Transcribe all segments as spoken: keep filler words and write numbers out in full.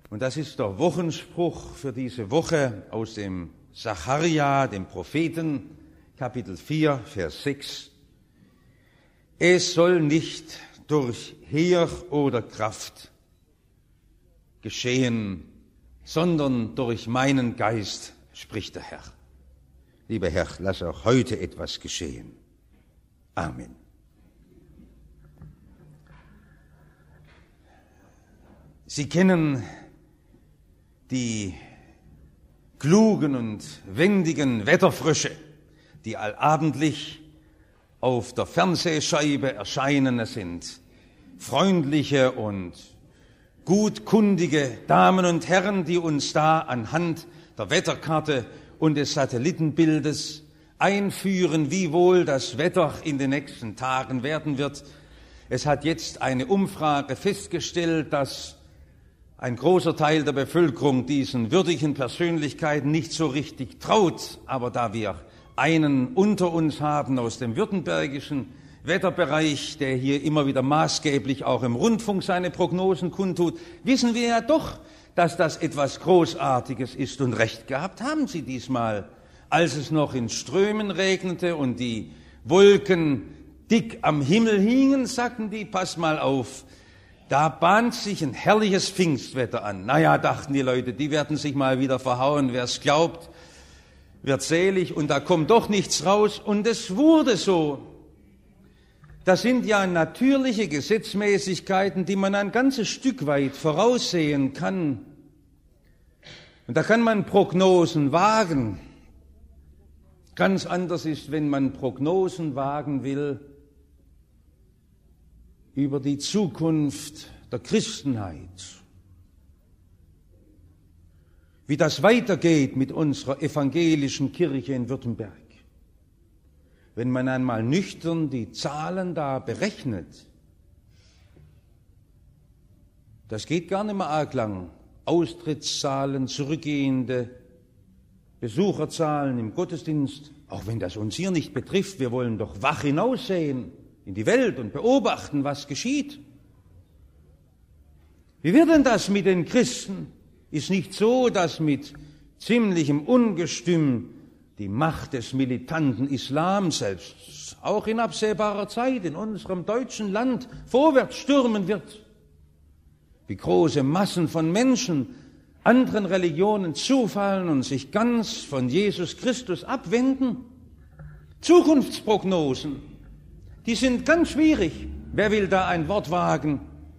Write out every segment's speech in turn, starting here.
Und das ist der Wochenspruch für diese Woche aus dem Sacharja, dem Propheten, Kapitel vier, Vers sechs. Es soll nicht durch Heer oder Kraft geschehen, sondern durch meinen Geist, spricht der Herr. Lieber Herr, lass auch heute etwas geschehen. Amen. Sie kennen die klugen und wendigen Wetterfrösche, die allabendlich auf der Fernsehscheibe erscheinen. Es sind freundliche und gutkundige Damen und Herren, die uns da anhand der Wetterkarte und des Satellitenbildes einführen, wie wohl das Wetter in den nächsten Tagen werden wird. Es hat jetzt eine Umfrage festgestellt, dass ein großer Teil der Bevölkerung diesen würdigen Persönlichkeiten nicht so richtig traut. Aber da wir einen unter uns haben aus dem württembergischen Wetterbereich, der hier immer wieder maßgeblich auch im Rundfunk seine Prognosen kundtut, wissen wir ja doch, dass das etwas Großartiges ist. Und recht gehabt haben sie diesmal, als es noch in Strömen regnete und die Wolken dick am Himmel hingen, sagten die, pass mal auf, da bahnt sich ein herrliches Pfingstwetter an. Naja, dachten die Leute, die werden sich mal wieder verhauen. Wer es glaubt, wird selig. Und da kommt doch nichts raus. Und es wurde so. Das sind ja natürliche Gesetzmäßigkeiten, die man ein ganzes Stück weit voraussehen kann. Und da kann man Prognosen wagen. Ganz anders ist, wenn man Prognosen wagen will über die Zukunft der Christenheit, wie das weitergeht mit unserer evangelischen Kirche in Württemberg. Wenn man einmal nüchtern die Zahlen da berechnet, das geht gar nicht mehr arg lang. Austrittszahlen, zurückgehende Besucherzahlen im Gottesdienst, auch wenn das uns hier nicht betrifft, wir wollen doch wach hinaussehen in die Welt und beobachten, was geschieht. Wie wird denn das mit den Christen? Ist nicht so, dass mit ziemlichem Ungestüm die Macht des militanten Islam selbst auch in absehbarer Zeit in unserem deutschen Land vorwärts stürmen wird? Wie große Massen von Menschen anderen Religionen zufallen und sich ganz von Jesus Christus abwenden? Zukunftsprognosen, die sind ganz schwierig. Wer will da ein Wort wagen?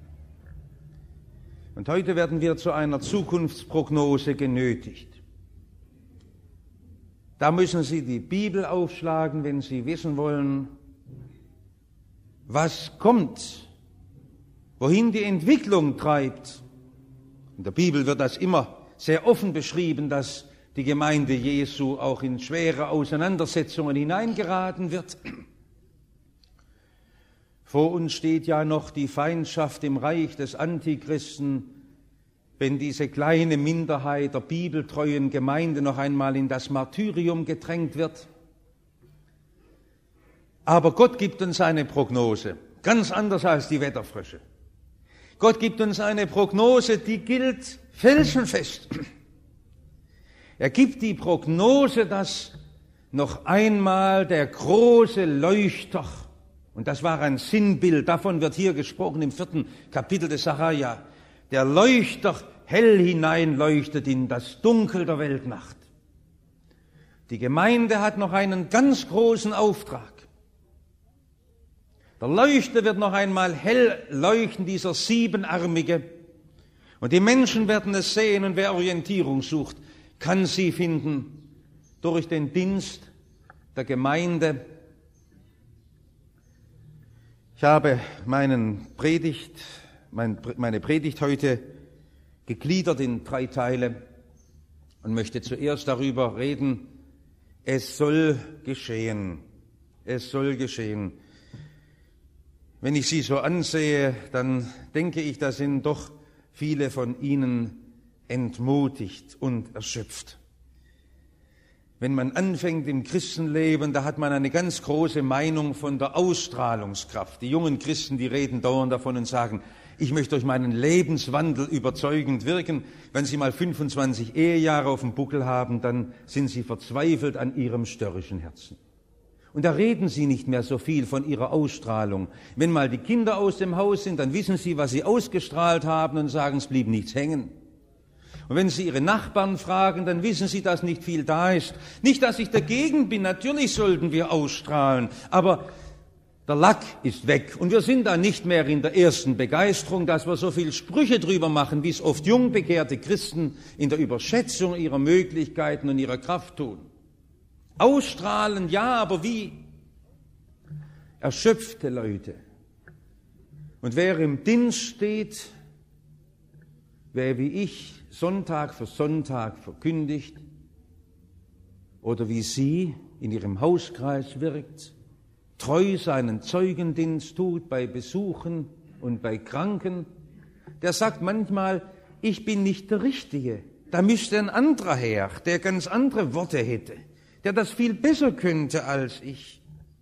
Und heute werden wir zu einer Zukunftsprognose genötigt. Da müssen Sie die Bibel aufschlagen, wenn Sie wissen wollen, was kommt, wohin die Entwicklung treibt. In der Bibel wird das immer sehr offen beschrieben, dass die Gemeinde Jesu auch in schwere Auseinandersetzungen hineingeraten wird. Vor uns steht ja noch die Feindschaft im Reich des Antichristen, wenn diese kleine Minderheit der bibeltreuen Gemeinde noch einmal in das Martyrium gedrängt wird. Aber Gott gibt uns eine Prognose, ganz anders als die Wetterfrösche. Gott gibt uns eine Prognose, die gilt felsenfest. Er gibt die Prognose, dass noch einmal der große Leuchter, und das war ein Sinnbild, davon wird hier gesprochen im vierten Kapitel des Sacharja, der Leuchter hell hineinleuchtet in das Dunkel der Weltnacht. Die Gemeinde hat noch einen ganz großen Auftrag. Der Leuchter wird noch einmal hell leuchten, dieser siebenarmige. Und die Menschen werden es sehen, und wer Orientierung sucht, kann sie finden durch den Dienst der Gemeinde. Ich habe meinen Predigt, mein, meine Predigt heute gegliedert in drei Teile und möchte zuerst darüber reden, es soll geschehen, es soll geschehen. Wenn ich Sie so ansehe, dann denke ich, da sind doch viele von Ihnen entmutigt und erschöpft. Wenn man anfängt im Christenleben, da hat man eine ganz große Meinung von der Ausstrahlungskraft. Die jungen Christen, die reden dauernd davon und sagen, Ich möchte durch meinen Lebenswandel überzeugend wirken. Wenn Sie mal fünfundzwanzig Ehejahre auf dem Buckel haben, dann sind Sie verzweifelt an Ihrem störrischen Herzen. Und da reden Sie nicht mehr so viel von Ihrer Ausstrahlung. Wenn mal die Kinder aus dem Haus sind, dann wissen Sie, was sie ausgestrahlt haben und sagen, es blieb nichts hängen. Und wenn Sie Ihre Nachbarn fragen, dann wissen Sie, dass nicht viel da ist. Nicht, dass ich dagegen bin, natürlich sollten wir ausstrahlen, aber der Lack ist weg und wir sind da nicht mehr in der ersten Begeisterung, dass wir so viel Sprüche drüber machen, wie es oft jung bekehrte Christen in der Überschätzung ihrer Möglichkeiten und ihrer Kraft tun. Ausstrahlen, ja, aber wie? Erschöpfte Leute. Und wer im Dienst steht, wer wie ich Sonntag für Sonntag verkündigt oder wie Sie in Ihrem Hauskreis wirkt, treu seinen Zeugendienst tut bei Besuchen und bei Kranken, der sagt manchmal, ich bin nicht der Richtige, da müsste ein anderer her, der ganz andere Worte hätte, der das viel besser könnte als ich.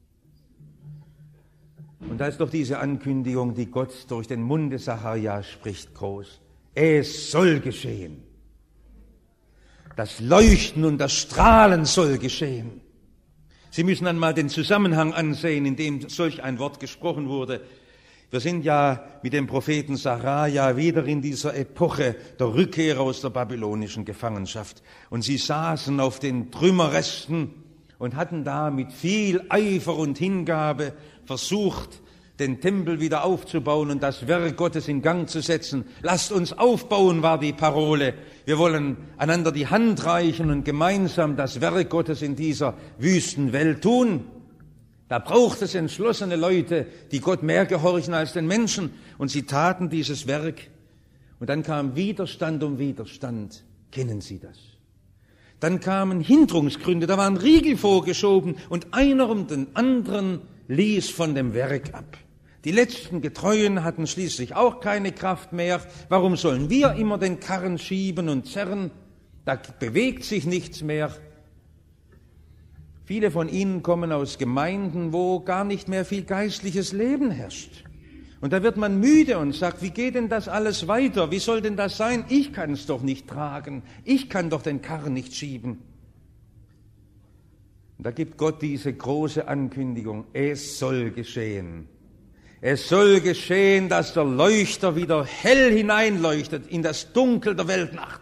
Und da ist doch diese Ankündigung, die Gott durch den Mund des Sacharja spricht, groß. Es soll geschehen. Das Leuchten und das Strahlen soll geschehen. Sie müssen dann mal den Zusammenhang ansehen, in dem solch ein Wort gesprochen wurde. Wir sind ja mit dem Propheten Sacharja wieder in dieser Epoche der Rückkehr aus der babylonischen Gefangenschaft. Und sie saßen auf den Trümmerresten und hatten da mit viel Eifer und Hingabe versucht, den Tempel wieder aufzubauen und das Werk Gottes in Gang zu setzen. Lasst uns aufbauen, war die Parole. Wir wollen einander die Hand reichen und gemeinsam das Werk Gottes in dieser wüsten Welt tun. Da braucht es entschlossene Leute, die Gott mehr gehorchen als den Menschen. Und sie taten dieses Werk. Und dann kam Widerstand um Widerstand. Kennen Sie das? Dann kamen Hinderungsgründe, da waren Riegel vorgeschoben und einer um den anderen ließ von dem Werk ab. Die letzten Getreuen hatten schließlich auch keine Kraft mehr. Warum sollen wir immer den Karren schieben und zerren? Da bewegt sich nichts mehr. Viele von Ihnen kommen aus Gemeinden, wo gar nicht mehr viel geistliches Leben herrscht. Und da wird man müde und sagt, wie geht denn das alles weiter? Wie soll denn das sein? Ich kann es doch nicht tragen. Ich kann doch den Karren nicht schieben. Und da gibt Gott diese große Ankündigung, es soll geschehen. Es soll geschehen, dass der Leuchter wieder hell hineinleuchtet in das Dunkel der Weltnacht.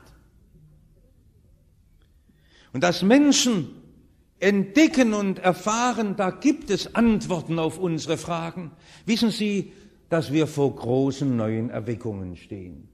Und dass Menschen entdecken und erfahren, da gibt es Antworten auf unsere Fragen. Wissen Sie, dass wir vor großen neuen Erweckungen stehen?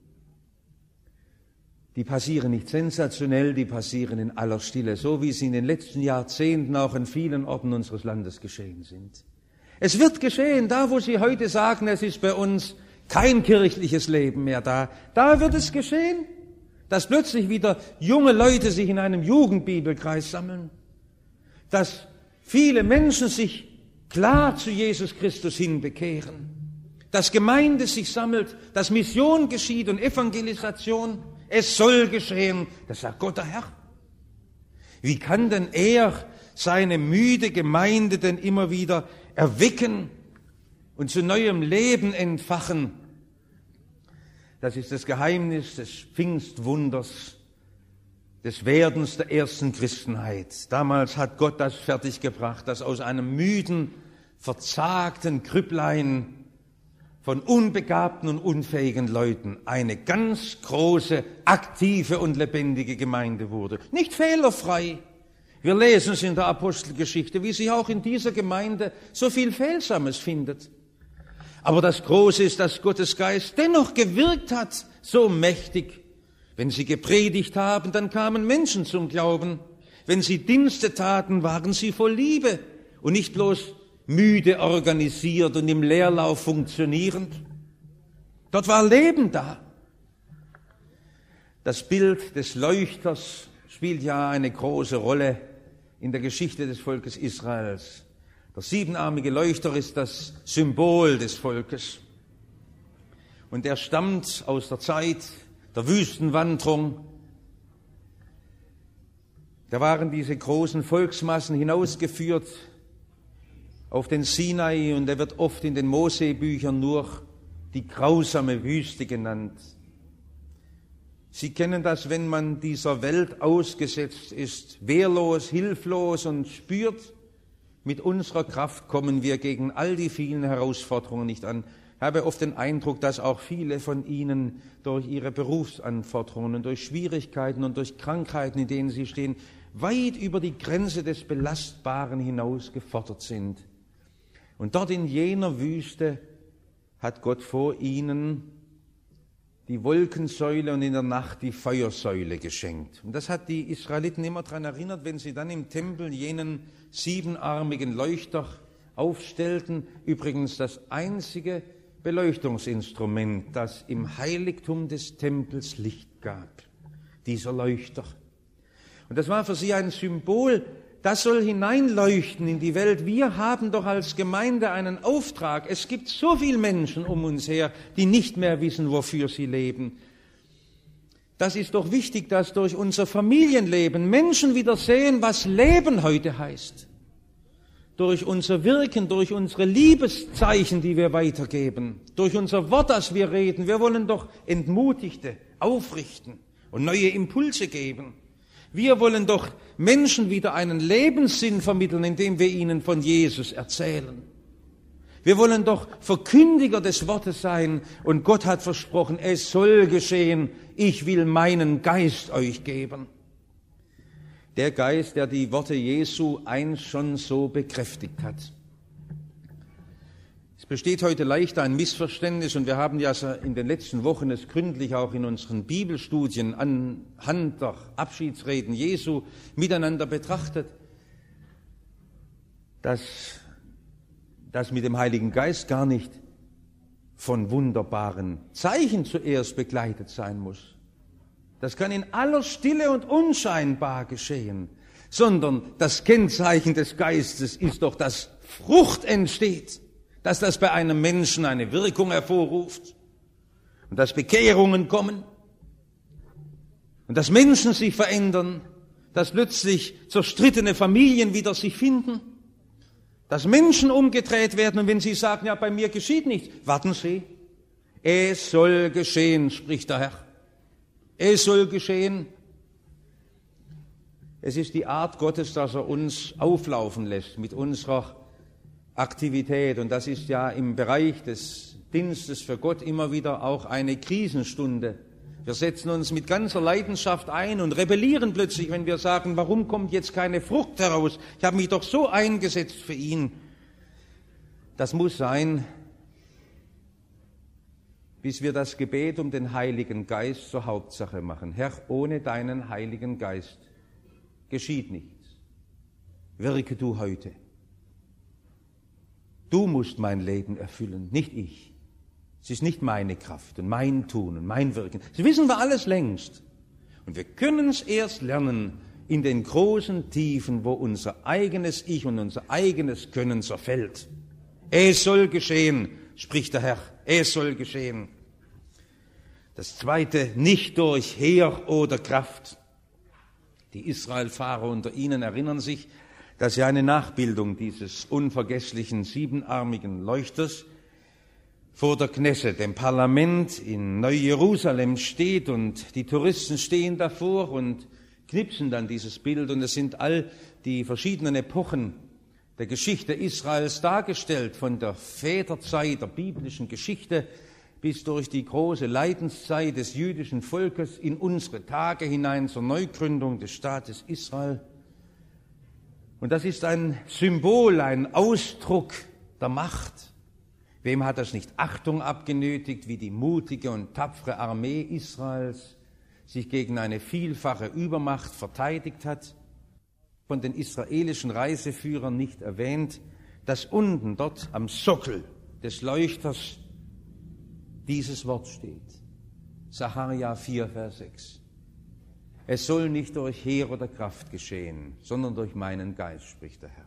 Die passieren nicht sensationell, die passieren in aller Stille, so wie sie in den letzten Jahrzehnten auch in vielen Orten unseres Landes geschehen sind. Es wird geschehen, da wo Sie heute sagen, es ist bei uns kein kirchliches Leben mehr da, da wird es geschehen, dass plötzlich wieder junge Leute sich in einem Jugendbibelkreis sammeln, dass viele Menschen sich klar zu Jesus Christus hin bekehren, dass Gemeinde sich sammelt, dass Mission geschieht und Evangelisation. Es soll geschehen, das sagt Gott der Herr. Wie kann denn er seine müde Gemeinde denn immer wieder erwecken und zu neuem Leben entfachen? Das ist das Geheimnis des Pfingstwunders, des Werdens der ersten Christenheit. Damals hat Gott das fertiggebracht, dass aus einem müden, verzagten Krüpplein von unbegabten und unfähigen Leuten eine ganz große, aktive und lebendige Gemeinde wurde. Nicht fehlerfrei. Wir lesen es in der Apostelgeschichte, wie sich auch in dieser Gemeinde so viel Fehlsames findet. Aber das Große ist, dass Gottes Geist dennoch gewirkt hat, so mächtig. Wenn sie gepredigt haben, dann kamen Menschen zum Glauben. Wenn sie Dienste taten, waren sie voll Liebe und nicht bloß müde organisiert und im Leerlauf funktionierend. Dort war Leben da. Das Bild des Leuchters spielt ja eine große Rolle in der Geschichte des Volkes Israels. Der siebenarmige Leuchter ist das Symbol des Volkes. Und er stammt aus der Zeit der Wüstenwanderung. Da waren diese großen Volksmassen hinausgeführt auf den Sinai und er wird oft in den Mosebüchern nur die grausame Wüste genannt. Sie kennen das, wenn man dieser Welt ausgesetzt ist, wehrlos, hilflos und spürt, mit unserer Kraft kommen wir gegen all die vielen Herausforderungen nicht an. Ich habe oft den Eindruck, dass auch viele von Ihnen durch ihre Berufsanforderungen, durch Schwierigkeiten und durch Krankheiten, in denen sie stehen, weit über die Grenze des Belastbaren hinaus gefordert sind. Und dort in jener Wüste hat Gott vor ihnen die Wolkensäule und in der Nacht die Feuersäule geschenkt. Und das hat die Israeliten immer daran erinnert, wenn sie dann im Tempel jenen siebenarmigen Leuchter aufstellten. Übrigens das einzige Beleuchtungsinstrument, das im Heiligtum des Tempels Licht gab. Dieser Leuchter. Und das war für sie ein Symbol, das soll hineinleuchten in die Welt. Wir haben doch als Gemeinde einen Auftrag. Es gibt so viele Menschen um uns her, die nicht mehr wissen, wofür sie leben. Das ist doch wichtig, dass durch unser Familienleben Menschen wieder sehen, was Leben heute heißt. Durch unser Wirken, durch unsere Liebeszeichen, die wir weitergeben, durch unser Wort, das wir reden. Wir wollen doch Entmutigte aufrichten und neue Impulse geben. Wir wollen doch Menschen wieder einen Lebenssinn vermitteln, indem wir ihnen von Jesus erzählen. Wir wollen doch Verkündiger des Wortes sein und Gott hat versprochen, es soll geschehen, ich will meinen Geist euch geben. Der Geist, der die Worte Jesu einst schon so bekräftigt hat. Es besteht heute leicht ein Missverständnis und wir haben ja in den letzten Wochen es gründlich auch in unseren Bibelstudien anhand der Abschiedsreden Jesu miteinander betrachtet, dass das mit dem Heiligen Geist gar nicht von wunderbaren Zeichen zuerst begleitet sein muss. Das kann in aller Stille und unscheinbar geschehen, sondern das Kennzeichen des Geistes ist doch, dass Frucht entsteht. Dass das bei einem Menschen eine Wirkung hervorruft und dass Bekehrungen kommen und dass Menschen sich verändern, dass plötzlich zerstrittene Familien wieder sich finden, dass Menschen umgedreht werden und wenn sie sagen, ja, bei mir geschieht nichts, warten Sie, es soll geschehen, spricht der Herr. Es soll geschehen. Es ist die Art Gottes, dass er uns auflaufen lässt mit unserer Aktivität. Und das ist ja im Bereich des Dienstes für Gott immer wieder auch eine Krisenstunde. Wir setzen uns mit ganzer Leidenschaft ein und rebellieren plötzlich, wenn wir sagen, warum kommt jetzt keine Frucht heraus? Ich habe mich doch so eingesetzt für ihn. Das muss sein, bis wir das Gebet um den Heiligen Geist zur Hauptsache machen. Herr, ohne deinen Heiligen Geist geschieht nichts. Wirke du heute. Du musst mein Leben erfüllen, nicht ich. Es ist nicht meine Kraft und mein Tun und mein Wirken. Das wissen wir alles längst. Und wir können es erst lernen in den großen Tiefen, wo unser eigenes Ich und unser eigenes Können zerfällt. Es soll geschehen, spricht der Herr. Es soll geschehen. Das Zweite, nicht durch Heer oder Kraft. Die Israelfahrer unter ihnen erinnern sich, dass ja eine Nachbildung dieses unvergesslichen siebenarmigen Leuchters vor der Knesset, dem Parlament in Neu-Jerusalem steht und die Touristen stehen davor und knipsen dann dieses Bild und es sind all die verschiedenen Epochen der Geschichte Israels dargestellt, von der Väterzeit der biblischen Geschichte bis durch die große Leidenszeit des jüdischen Volkes in unsere Tage hinein zur Neugründung des Staates Israel. Und das ist ein Symbol, ein Ausdruck der Macht. Wem hat das nicht Achtung abgenötigt, wie die mutige und tapfere Armee Israels sich gegen eine vielfache Übermacht verteidigt hat? Von den israelischen Reiseführern nicht erwähnt, dass unten dort am Sockel des Leuchters dieses Wort steht. Sacharja vier, Vers sechs. Es soll nicht durch Heer oder Kraft geschehen, sondern durch meinen Geist, spricht der Herr.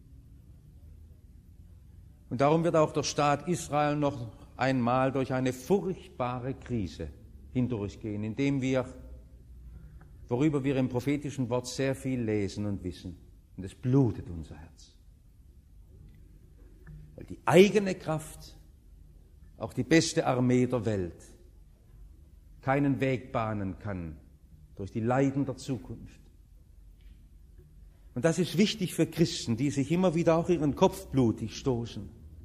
Und darum wird auch der Staat Israel noch einmal durch eine furchtbare Krise hindurchgehen, indem wir, worüber wir im prophetischen Wort sehr viel lesen und wissen, und es blutet unser Herz. Weil die eigene Kraft auch die beste Armee der Welt, keinen Weg bahnen kann durch die Leiden der Zukunft. Und das ist wichtig für Christen, die sich immer wieder auch ihren Kopf blutig stoßen.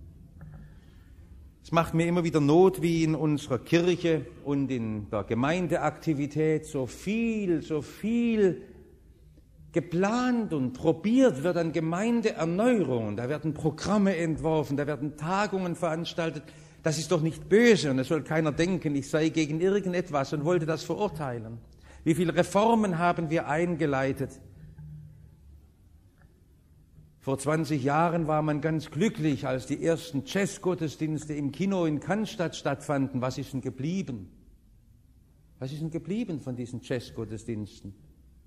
Es macht mir immer wieder Not, wie in unserer Kirche und in der Gemeindeaktivität so viel, so viel geplant und probiert wird an Gemeindeerneuerung. Da werden Programme entworfen, da werden Tagungen veranstaltet. Das ist doch nicht böse und es soll keiner denken, ich sei gegen irgendetwas und wollte das verurteilen. Wie viele Reformen haben wir eingeleitet? Vor zwanzig Jahren war man ganz glücklich, als die ersten Jazzgottesdienste im Kino in Cannstatt stattfanden. Was ist denn geblieben? Was ist denn geblieben von diesen Jazzgottesdiensten?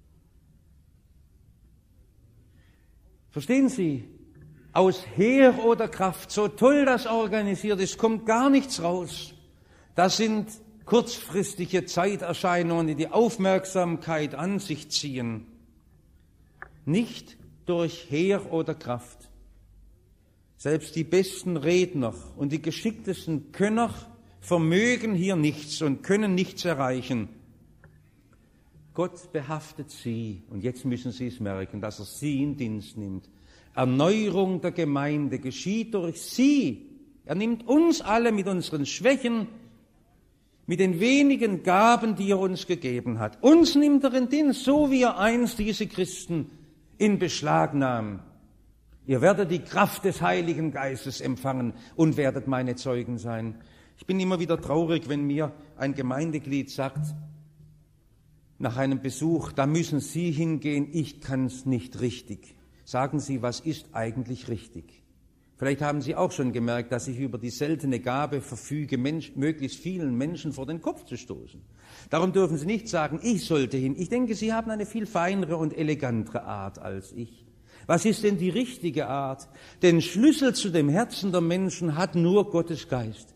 Verstehen Sie, aus Heer oder Kraft, so toll das organisiert ist, kommt gar nichts raus. Das sind kurzfristige Zeiterscheinungen, die die Aufmerksamkeit an sich ziehen. Nicht durch Heer oder Kraft. Selbst die besten Redner und die geschicktesten Könner vermögen hier nichts und können nichts erreichen. Gott behaftet sie, und jetzt müssen Sie es merken, dass er sie in Dienst nimmt. Erneuerung der Gemeinde geschieht durch sie. Er nimmt uns alle mit unseren Schwächen, mit den wenigen Gaben, die er uns gegeben hat. Uns nimmt er in Dienst, so wie er einst diese Christen in Beschlag nahm. Ihr werdet die Kraft des Heiligen Geistes empfangen und werdet meine Zeugen sein. Ich bin immer wieder traurig, wenn mir ein Gemeindeglied sagt, nach einem Besuch, da müssen Sie hingehen, ich kann es nicht richtig. Sagen Sie, was ist eigentlich richtig? Vielleicht haben Sie auch schon gemerkt, dass ich über die seltene Gabe verfüge, Mensch, möglichst vielen Menschen vor den Kopf zu stoßen. Darum dürfen Sie nicht sagen, ich sollte hin. Ich denke, Sie haben eine viel feinere und elegantere Art als ich. Was ist denn die richtige Art? Den Schlüssel zu dem Herzen der Menschen hat nur Gottes Geist.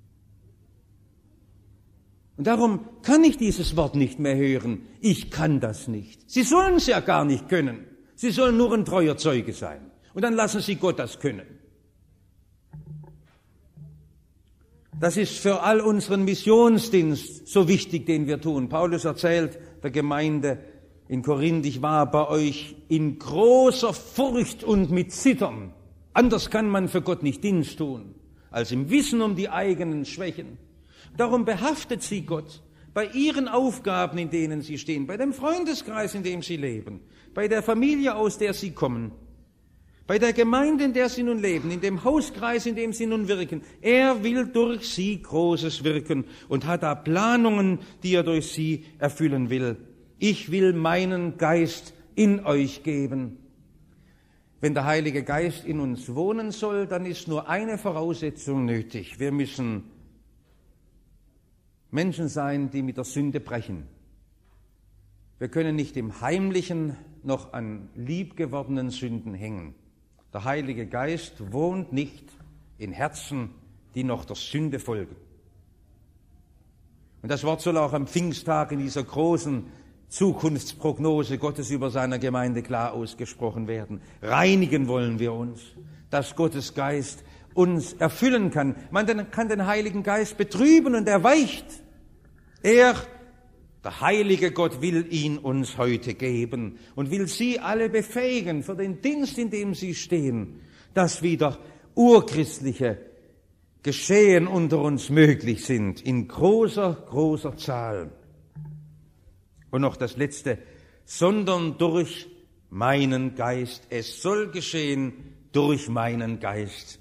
Und darum kann ich dieses Wort nicht mehr hören. Ich kann das nicht. Sie sollen es ja gar nicht können. Sie sollen nur ein treuer Zeuge sein. Und dann lassen Sie Gott das können. Das ist für all unseren Missionsdienst so wichtig, den wir tun. Paulus erzählt der Gemeinde in Korinth, ich war bei euch in großer Furcht und mit Zittern. Anders kann man für Gott nicht Dienst tun, als im Wissen um die eigenen Schwächen. Darum behaftet sie Gott bei ihren Aufgaben, in denen sie stehen, bei dem Freundeskreis, in dem sie leben, bei der Familie, aus der sie kommen, bei der Gemeinde, in der sie nun leben, in dem Hauskreis, in dem sie nun wirken. Er will durch sie Großes wirken und hat da Planungen, die er durch sie erfüllen will. Ich will meinen Geist in euch geben. Wenn der Heilige Geist in uns wohnen soll, dann ist nur eine Voraussetzung nötig. Wir müssen Menschen sein, die mit der Sünde brechen. Wir können nicht im Heimlichen noch an liebgewordenen Sünden hängen. Der Heilige Geist wohnt nicht in Herzen, die noch der Sünde folgen. Und das Wort soll auch am Pfingsttag in dieser großen Zukunftsprognose Gottes über seiner Gemeinde klar ausgesprochen werden. Reinigen wollen wir uns, dass Gottes Geist uns erfüllen kann. Man kann den Heiligen Geist betrüben und er weicht. Er, der heilige Gott, will ihn uns heute geben und will sie alle befähigen für den Dienst, in dem sie stehen, dass wieder urchristliche Geschehen unter uns möglich sind, in großer, großer Zahl. Und noch das Letzte, sondern durch meinen Geist. Es soll geschehen durch meinen Geist.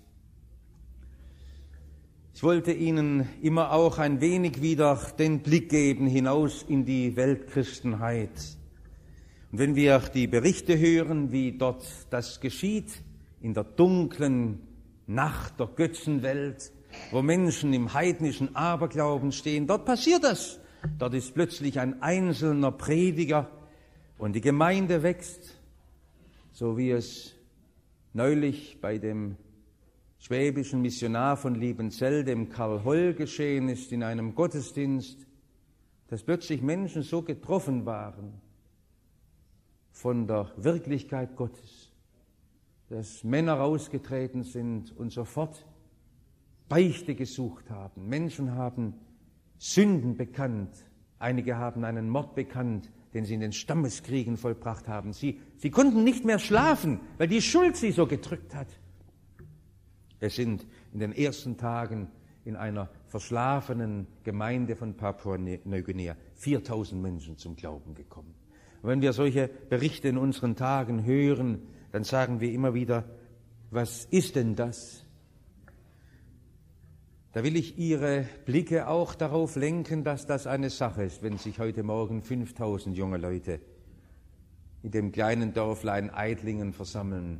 Ich wollte Ihnen immer auch ein wenig wieder den Blick geben hinaus in die Weltchristenheit. Und wenn wir die Berichte hören, wie dort das geschieht, in der dunklen Nacht der Götzenwelt, wo Menschen im heidnischen Aberglauben stehen, dort passiert das. Dort ist plötzlich ein einzelner Prediger und die Gemeinde wächst, so wie es neulich bei dem schwäbischen Missionar von Liebenzell, dem Karl Holl, geschehen ist in einem Gottesdienst, dass plötzlich Menschen so getroffen waren von der Wirklichkeit Gottes, dass Männer rausgetreten sind und sofort Beichte gesucht haben. Menschen haben Sünden bekannt. Einige haben einen Mord bekannt, den sie in den Stammeskriegen vollbracht haben. Sie, sie konnten nicht mehr schlafen, weil die Schuld sie so gedrückt hat. Es sind in den ersten Tagen in einer verschlafenen Gemeinde von Papua-Neuguinea viertausend Menschen zum Glauben gekommen. Und wenn wir solche Berichte in unseren Tagen hören, dann sagen wir immer wieder, was ist denn das? Da will ich Ihre Blicke auch darauf lenken, dass das eine Sache ist, wenn sich heute Morgen fünftausend junge Leute in dem kleinen Dörflein Eidlingen versammeln,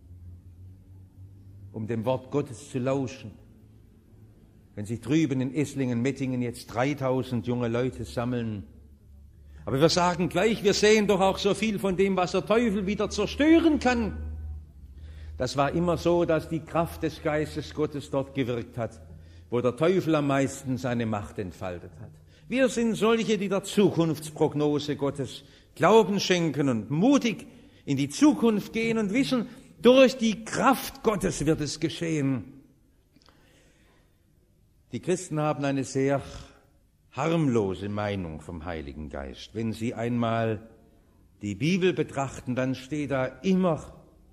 um dem Wort Gottes zu lauschen. Wenn sich drüben in Esslingen, Mettingen jetzt dreitausend junge Leute sammeln. Aber wir sagen gleich, wir sehen doch auch so viel von dem, was der Teufel wieder zerstören kann. Das war immer so, dass die Kraft des Geistes Gottes dort gewirkt hat, wo der Teufel am meisten seine Macht entfaltet hat. Wir sind solche, die der Zukunftsprognose Gottes Glauben schenken und mutig in die Zukunft gehen und wissen, durch die Kraft Gottes wird es geschehen. Die Christen haben eine sehr harmlose Meinung vom Heiligen Geist. Wenn sie einmal die Bibel betrachten, dann steht da immer,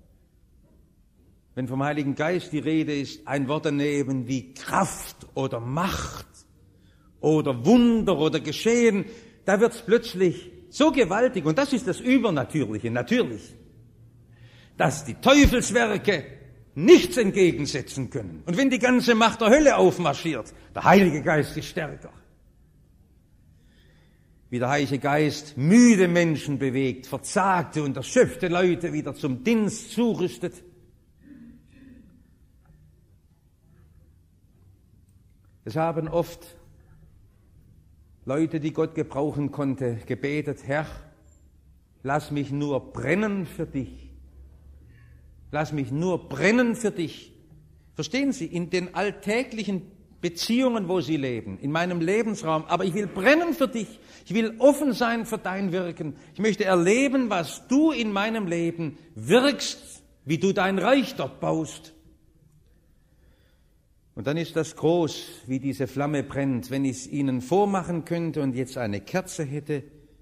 wenn vom Heiligen Geist die Rede ist, ein Wort daneben wie Kraft oder Macht oder Wunder oder Geschehen, da wird es plötzlich so gewaltig, und das ist das Übernatürliche, natürlich, dass die Teufelswerke nichts entgegensetzen können. Und wenn die ganze Macht der Hölle aufmarschiert, der Heilige Geist ist stärker. Wie der Heilige Geist müde Menschen bewegt, verzagte und erschöpfte Leute wieder zum Dienst zurüstet. Es haben oft Leute, die Gott gebrauchen konnte, gebetet, Herr, lass mich nur brennen für dich. Lass mich nur brennen für dich. Verstehen Sie, in den alltäglichen Beziehungen, wo Sie leben, in meinem Lebensraum, aber ich will brennen für dich. Ich will offen sein für dein Wirken. Ich möchte erleben, was du in meinem Leben wirkst, wie du dein Reich dort baust. Und dann ist das groß, wie diese Flamme brennt. Wenn ich es Ihnen vormachen könnte und jetzt eine Kerze hätte.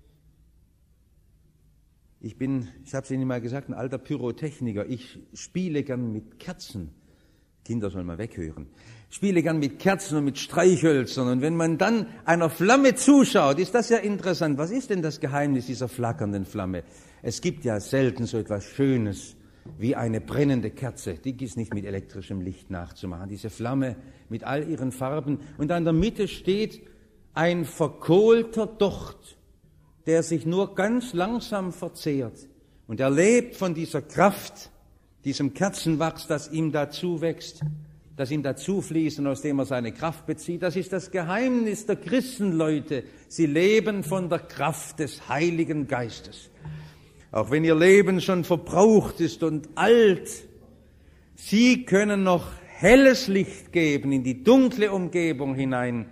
Ich bin, ich habe es Ihnen mal gesagt, ein alter Pyrotechniker. Ich spiele gern mit Kerzen. Kinder sollen mal weghören. Ich spiele gern mit Kerzen und mit Streichhölzern. Und wenn man dann einer Flamme zuschaut, ist das ja interessant. Was ist denn das Geheimnis dieser flackernden Flamme? Es gibt ja selten so etwas Schönes wie eine brennende Kerze. Die ist nicht mit elektrischem Licht nachzumachen. Diese Flamme mit all ihren Farben. Und an der Mitte steht ein verkohlter Docht, der sich nur ganz langsam verzehrt. Und er lebt von dieser Kraft, diesem Kerzenwachs, das ihm dazu wächst, das ihm dazu fließt und aus dem er seine Kraft bezieht. Das ist das Geheimnis der Christenleute. Sie leben von der Kraft des Heiligen Geistes. Auch wenn ihr Leben schon verbraucht ist und alt, sie können noch helles Licht geben in die dunkle Umgebung hinein.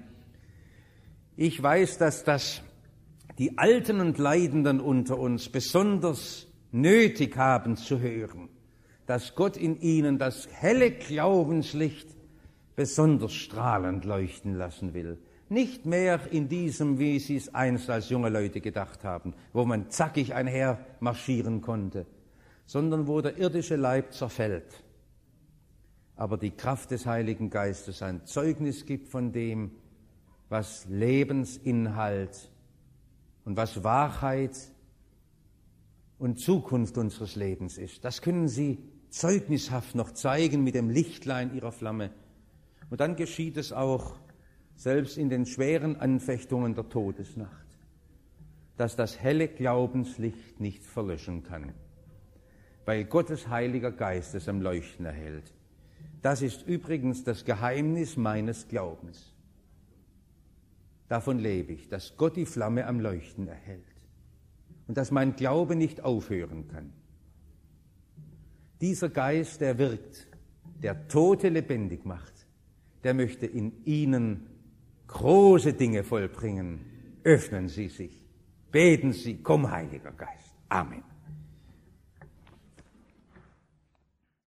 Ich weiß, dass das die Alten und Leidenden unter uns besonders nötig haben zu hören, dass Gott in ihnen das helle Glaubenslicht besonders strahlend leuchten lassen will. Nicht mehr in diesem, wie sie es einst als junge Leute gedacht haben, wo man zackig einher marschieren konnte, sondern wo der irdische Leib zerfällt. Aber die Kraft des Heiligen Geistes ein Zeugnis gibt von dem, was Lebensinhalt und was Wahrheit und Zukunft unseres Lebens ist. Das können Sie zeugnishaft noch zeigen mit dem Lichtlein Ihrer Flamme. Und dann geschieht es auch, selbst in den schweren Anfechtungen der Todesnacht, dass das helle Glaubenslicht nicht verlöschen kann, weil Gottes Heiliger Geist es am Leuchten erhält. Das ist übrigens das Geheimnis meines Glaubens. Davon lebe ich, dass Gott die Flamme am Leuchten erhält und dass mein Glaube nicht aufhören kann. Dieser Geist, der wirkt, der Tote lebendig macht, der möchte in Ihnen große Dinge vollbringen. Öffnen Sie sich. Beten Sie, komm, Heiliger Geist. Amen.